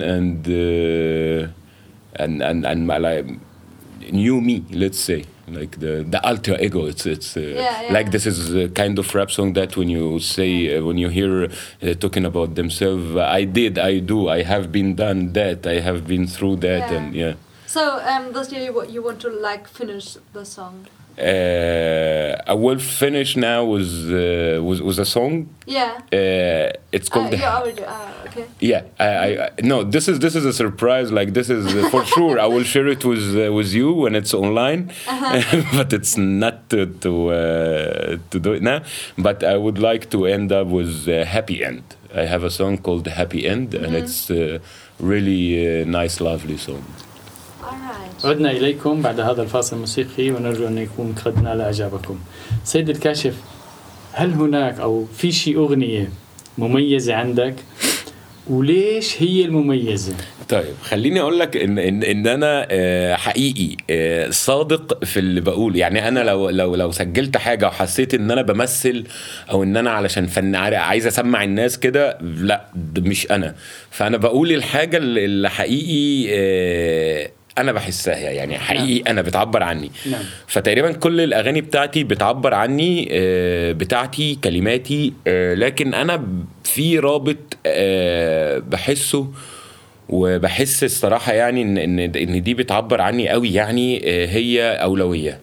and my like new me, let's say. Like the alter ego, it's like this is a kind of rap song that when you say when you hear talking about themselves, I do, I have been done that, I have been through that, and yeah. So this year you want to like finish the song? I will finish now with a song. Yeah. It's called. You already. Okay. Yeah. I no. This is a surprise. Like this is for sure. I will share it with you when it's online. But it's not to do it now. But I would like to end up with Happy End. I have a song called Happy End, and it's really nice, lovely song. عدنا إليكم بعد هذا الفاصل الموسيقي ونرجو أن يكون قد نال إعجابكم. سيد الكاشف، هل هناك أو في شيء أغنية مميزة عندك؟ وليش هي المميزة؟ طيب خليني أقول لك إن أنا حقيقي صادق في اللي بقول. يعني أنا لو سجلت حاجة وحسيت إن أنا بمثل أو إن أنا علشان فن عايز أسمع الناس كده، لا مش أنا. فأنا بقول الحاجة اللي حقيقي أنا بحسها، يعني حقيقي أنا بتعبر عني. فتقريبا كل الأغاني بتاعتي بتعبر عني، بتاعتي كلماتي، لكن أنا في رابط بحسه وبحس الصراحة يعني إن دي بتعبر عني قوي. يعني هي أولوية.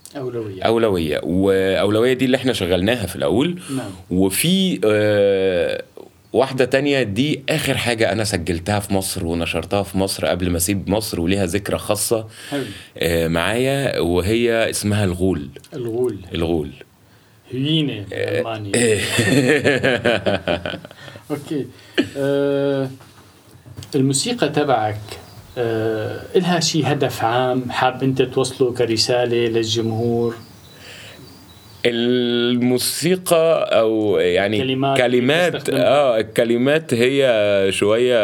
وأولوية دي اللي احنا شغلناها في الأول. وفي واحدة تانية دي آخر حاجة أنا سجلتها في مصر ونشرتها في مصر قبل ما أسيب مصر، وليها ذكرى خاصة معايا، وهي اسمها الغول. هينة ألمانيا. أوكي. الموسيقى تبعك إلها شي هدف عام حاب أنت توصله كرسالة للجمهور؟ الموسيقى او يعني كلمات الكلمات هي شويه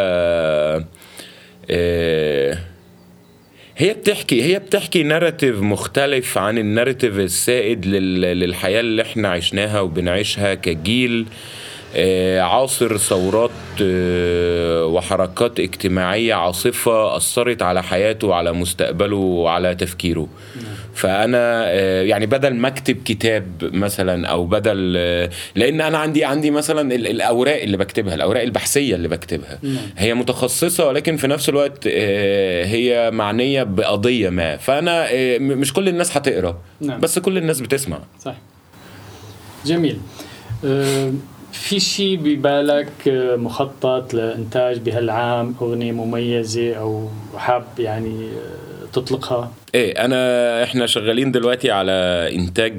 هي بتحكي ناراتيف مختلف عن الناراتيف السائد للحياه اللي احنا عشناها وبنعيشها كجيل عاصر ثورات وحركات اجتماعية عاصفة أثرت على حياته وعلى مستقبله وعلى تفكيره. فأنا يعني بدل ما أكتب كتاب مثلا أو بدل، لأن أنا عندي مثلا الأوراق اللي بكتبها، الأوراق البحثية اللي بكتبها هي متخصصة، ولكن في نفس الوقت هي معنية بقضية ما. فأنا مش كل الناس هتقرأ، بس كل الناس بتسمع. صح. جميل. في شيء ببالك مخطط لإنتاج بهالعام أغنية مميزة أو حاب يعني تطلقها؟ احنا شغالين دلوقتي على إنتاج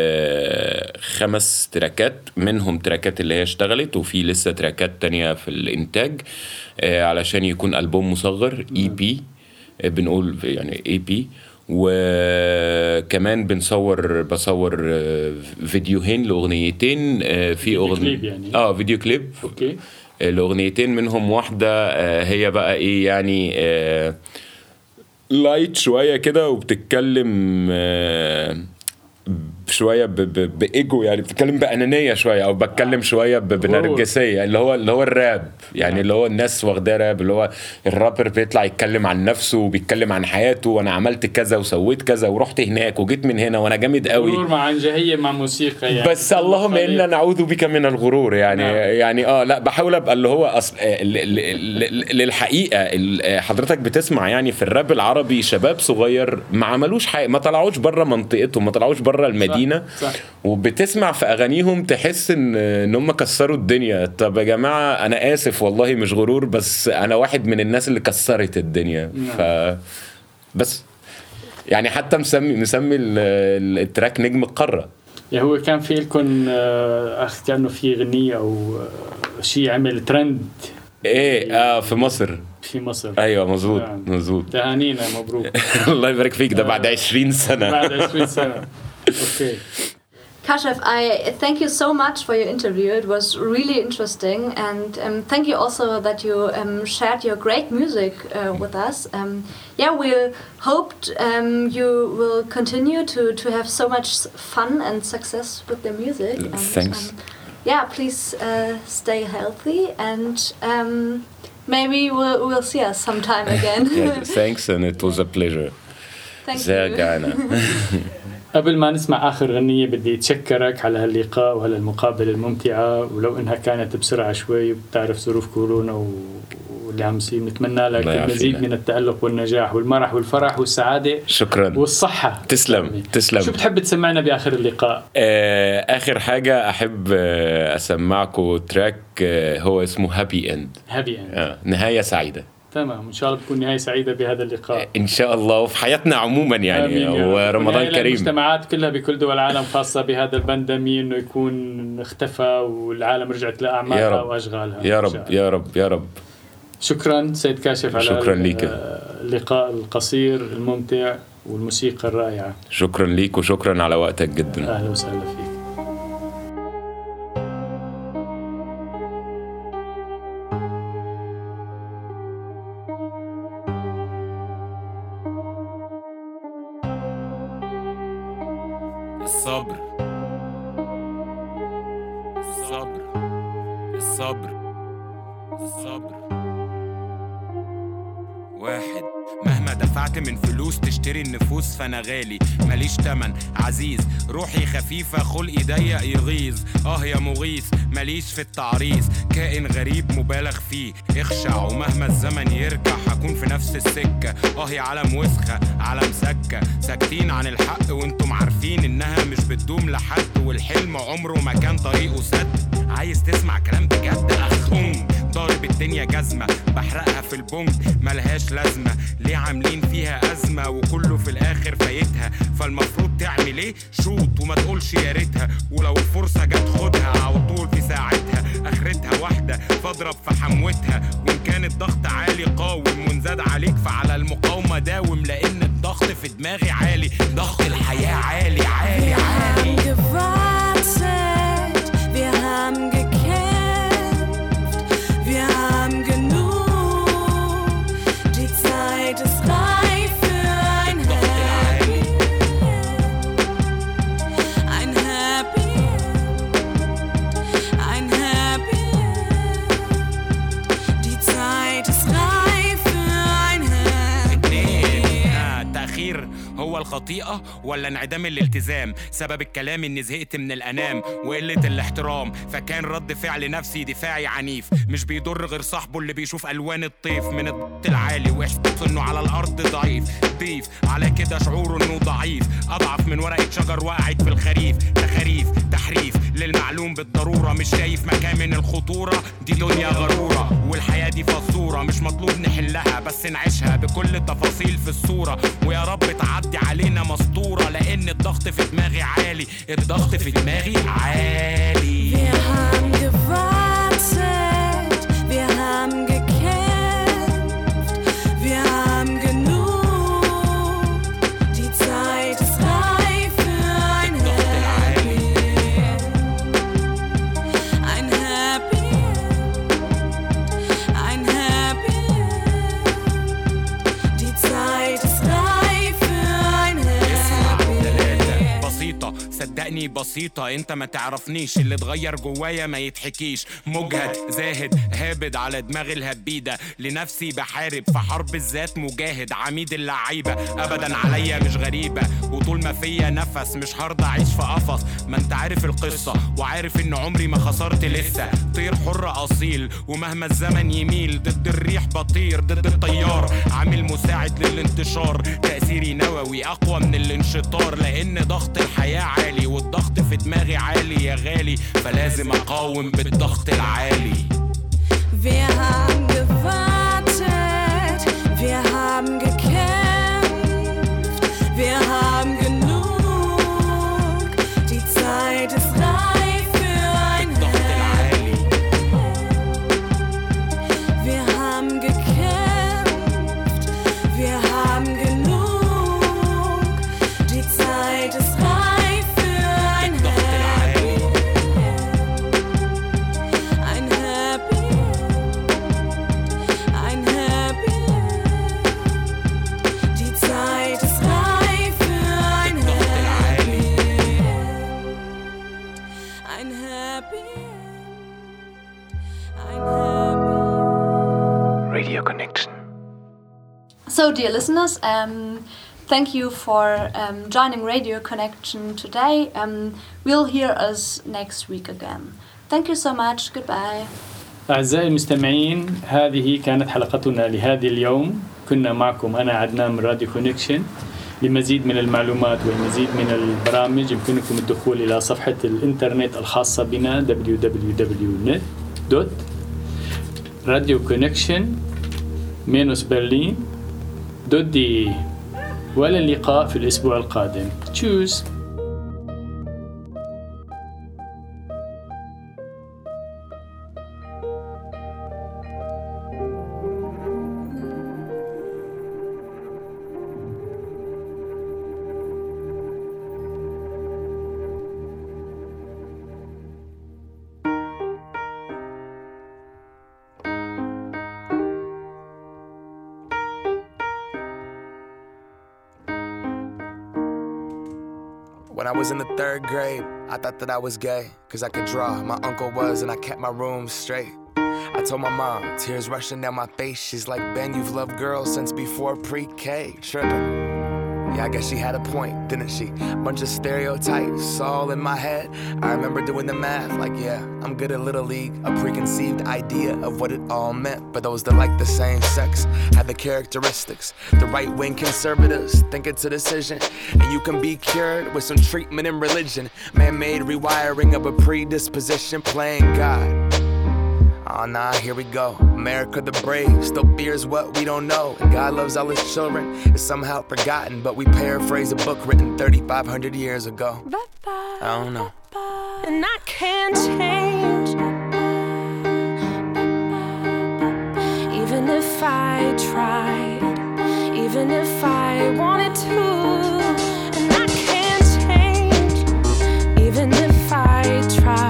5 تراكات، منهم تراكات اللي هي اشتغلت، وفي لسه تراكات تانية في الإنتاج علشان يكون ألبوم مصغر EP، بنقول يعني EP. وكمان بصور فيديوهين لأغنيتين، في أغنية يعني فيديو كليب. اوكي. الأغنيتين منهم واحدة هي بقى ايه يعني لايت شوية كده، وبتتكلم شويه بايجو، يعني بتكلم بانانيه شويه، او بتكلم شويه بنرجسيه، اللي هو الراب يعني، اللي هو الناس واخداه راب، اللي هو الرابر بيطلع يتكلم عن نفسه وبيتكلم عن حياته، وانا عملت كذا وسويت كذا ورحت هناك وجيت من هنا وانا جامد قوي، غرور مع عنجهيه مع موسيقى يعني. بس اللهم الا نعوذ بك من الغرور يعني. يعني لا بحاول ابقى اللي هو للحقيقه حضرتك بتسمع يعني في الراب العربي شباب صغير ما عملوش حاجه، ما طلعوش بره منطقتهم، ما طلعوش بره المدينه. صح. وبتسمع في اغانيهم تحس ان هم كسروا الدنيا. طب يا جماعه انا اسف والله مش غرور، بس انا واحد من الناس اللي كسرت الدنيا. بس يعني حتى مسمي التراك نجم القاره. يعني هو كان في لكم كانه في غنية او شيء عمل ترند في مصر. ايوه مظبوط. تهانينا مبروك. الله يبارك فيك. ده بعد 20 سنه. بعد 20 سنه. اوكي. Kashif, I thank you so much for your interview. It was really interesting, and thank you also that you shared your great music with us. We hoped you will continue to have so much fun and success with the music. And, Thanks. Please stay healthy, and maybe we'll see us sometime again. Thanks, and it was a pleasure. Thank زي you. قانا. قبل ما نسمع آخر غنية بدي أتشكرك على هاللقاء وعلى المقابلة الممتعة، ولو إنها كانت بسرعة شوي وبتعرف ظروف كورونا واللي عم يصير، نتمنى لك المزيد من التألق والنجاح والمرح والفرح والسعادة. شكرا والصحة. تسلم. شو بتحب تسمعنا بآخر اللقاء؟ آخر حاجة أحب أسمعكم تراك هو اسمه هابي إند. نهاية سعيدة. تمام، إن شاء الله تكون نهاية سعيدة بهذا اللقاء إن شاء الله، وفي حياتنا عموما يعني، ورمضان كريم. المجتمعات كلها بكل دول العالم، خاصة بهذا البندمي، إنه يكون اختفى والعالم رجعت لأعمالها وأشغالها. يا رب يا رب يا رب. شكرا سيد كاشف على شكرا ليك. اللقاء القصير الممتع والموسيقى الرائعة. شكرا ليك وشكرا على وقتك جدا. أهلا وسهلا فيك. الصبر الصبر الصبر الصبر. واحد، مهما دفعت من فلوس تشتري النفوس فانا غالي، ماليش تمن عزيز، روحي خفيفة خلقي ضيق يغيظ، يا مغيث ماليش في التعريض، كائن غريب مبالغ فيه، اخشع ومهما الزمن يرجع هكون في نفس السكة، يا عالم وسخة عالم سكة، ساكتين عن الحق وانتم عارفين انها مش بتدوم لحد، والحلم عمره ما كان طريقه سد، عايز تسمع كلام بجد اخون، ضارب الدنيا جزمة بحرقها في البنج ملهاش لازمة، ليه عاملين فيها أزمة وكله في الآخر فايتها، فالمفروض تعمل ايه؟ شوط وما تقولش يا ريتها، ولو الفرصة جت خدها على طول في ساعتها، آخرتها واحدة فاضرب في حموتها، وإن كان الضغط عالي قاوم وإن زاد عليك فعلى المقاومة داوم، لأن الضغط في دماغي عالي، ضغط الحياة عالي عالي عالي. Wir haben gekämpft, wir haben genug, die Zeit ist reif für ein Happy End, ein Happy End, ein Happy End, die Zeit ist reif für ein Happy End. التأخير هو الخطيئة ولا انعدام الالتزام؟ سبب الكلام اني زهقت من الانام وقلة الاحترام، فكان رد فعل نفسي دفاعي عنيف، مش بيضر غير صاحبه اللي بيشوف الوان الطيف من الضغط العالي، واحساسه انه على الارض ضعيف، ضيف على كده شعوره انه ضعيف، اضعف من ورقة شجر وقعت في الخريف، تخاريف تحريف للمعلوم بالضرورة، مش شايف مكان من الخطورة، دي دنيا غرورة والحياة دي فزورة، مش مطلوب نحلها بس نعيشها بكل التفاصيل في الصورة، ويا رب تعدي علينا مسطورة، لأن الضغط في دماغي عالي، الضغط في دماغي عالي. Wir haben gewartet, wir haben gekämpft, wir haben genug, die Zeit ist reif für ein Happy End, ein Happy End, ein Happy End, die Zeit ist reif für ein Happy End. بسيطة صدقني بسيطة، انت ما تعرفنيش، اللي اتغير جوايا ما يتحكيش، مجهد زاهد هابد على دماغ الهبيدة، لنفسي بحارب في حرب الذات مجاهد، عميد اللعيبة ابدا عليا مش غريبة، وطول ما فيا نفس مش هرضى اعيش في قفص، ما انت عارف القصة وعارف ان عمري ما خسرت لسه، طير حر اصيل ومهما الزمن يميل، ضد الريح بطير ضد الطيار، عامل مساعد للانتشار، تأثيري نووي اقوى من الانشطار، لان ضغط الحياة عالي والضغط في دماغي عالي يا غالي، فلازم اقاوم بالضغط العالي. Wir haben gewartet, wir haben gekämpft, wir haben genug, die Zeit ist reif für ein Happy End. Wir haben gekämpft, wir haben genug, die Zeit ist reif für ein Happy End. Radio Connection. So, dear listeners, thank you for joining Radio Connection today. We'll hear us next week again. Thank you so much. Goodbye. أعزائي المستمعين، هذه كانت حلقتنا لهذه اليوم. كنا معكم أنا عدنان من راديو كونكشن. لمزيد من المعلومات والمزيد من البرامج يمكنكم الدخول إلى صفحة الإنترنت الخاصة بنا www.radioconnection-berlin.de. وإلى اللقاء في الأسبوع القادم. Tschüss. When I was in the 3rd grade, I thought that I was gay, cause I could draw. My uncle was, and I kept my room straight. I told my mom, tears rushing down my face. She's like, Ben, you've loved girls since before pre-K. Trippin'. Yeah, I guess she had a point, didn't she? Bunch of stereotypes all in my head. I remember doing the math, like, yeah, I'm good at Little League. A preconceived idea of what it all meant. But those that like the same sex had the characteristics. The right-wing conservatives think it's a decision, and you can be cured with some treatment and religion. Man-made rewiring of a predisposition, playing God. Oh nah, here we go. America the brave still fears what we don't know. And God loves all his children. It's somehow forgotten, but we paraphrase a book written 3,500 years ago. I don't know. And I can't change, even if I tried, even if I wanted to. And I can't change, even if I tried.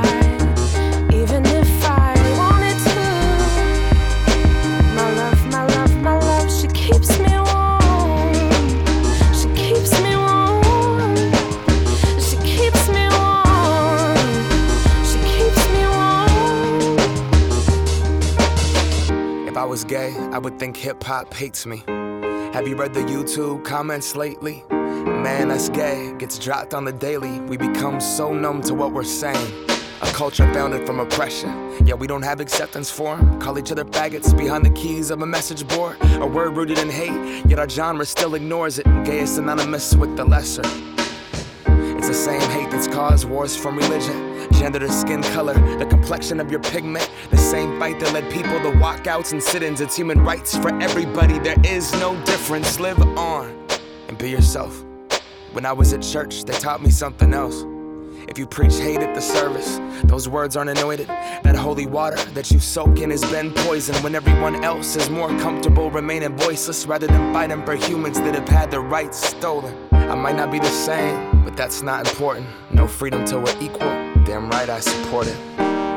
If I was gay, I would think hip-hop hates me. Have you read the YouTube comments lately? Man, that's gay, gets dropped on the daily. We become so numb to what we're saying. A culture founded from oppression. Yeah, we don't have acceptance for them. Call each other faggots behind the keys of a message board. A word rooted in hate, yet our genre still ignores it. Gay is synonymous with the lesser. It's the same hate that's caused wars from religion. Gender to skin color, the complexion of your pigment. The same fight that led people to walkouts and sit-ins. It's human rights for everybody. There is no difference. Live on and be yourself. When I was at church, they taught me something else. If you preach hate at the service, those words aren't anointed. That holy water that you soak in has been poisoned when everyone else is more comfortable remaining voiceless rather than fighting for humans that have had their rights stolen. I might not be the same, but that's not important. No freedom till we're equal. Damn right I support it.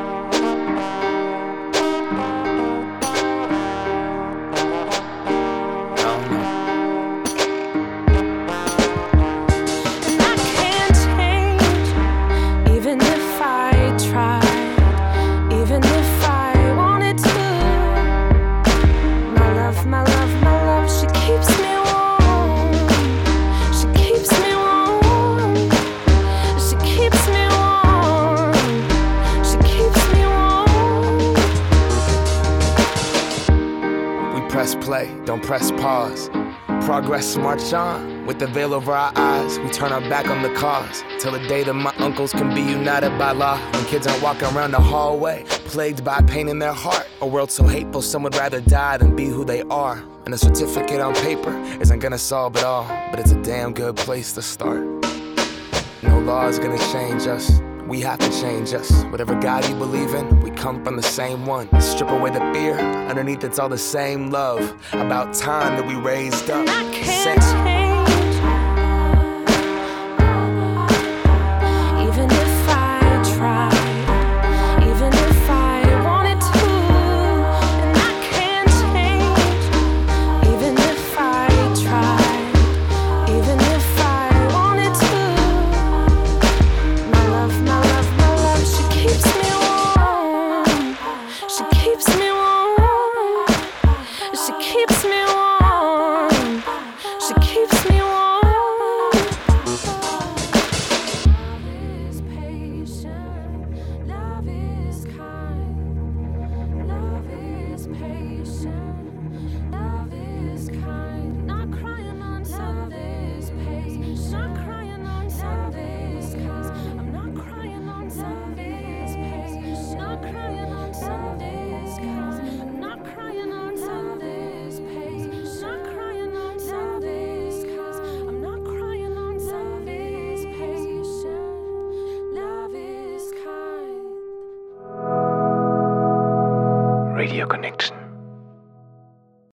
Don't press pause. Progress march on. With the veil over our eyes, we turn our back on the cause. Till the day that my uncles can be united by law. When kids aren't walking around the hallway, plagued by pain in their heart. A world so hateful, some would rather die than be who they are. And a certificate on paper isn't gonna solve it all, but it's a damn good place to start. No law is gonna change us. We have to change us. Whatever God you believe in, we come from the same one. Strip away the fear, underneath it's all the same love. About time that we raised up. I can't change.